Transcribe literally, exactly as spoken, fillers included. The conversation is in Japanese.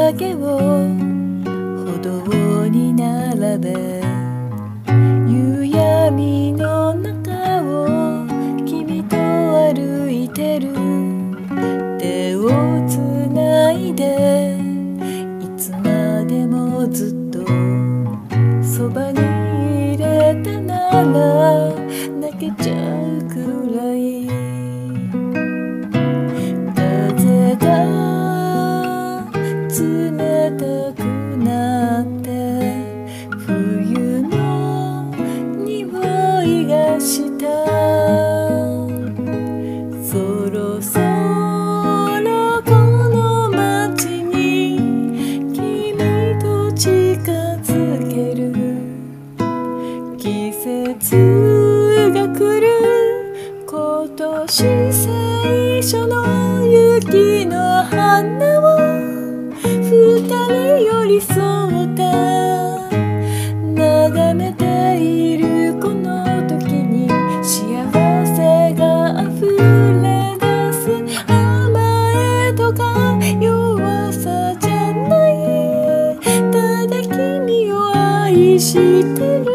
けを歩道に並べ、夕闇の中を君と歩いてる。手をつないでいつまでもずっとそばにいれたなら泣けちゃうくらい。風が冷たくなって冬の匂いがした。そろそろこの街に君と近づける。季節が来る今年最初の雪の花を二人寄り添って眺めているこの時に幸せが溢れ出す。甘えとか弱さじゃない、ただ君を愛してる。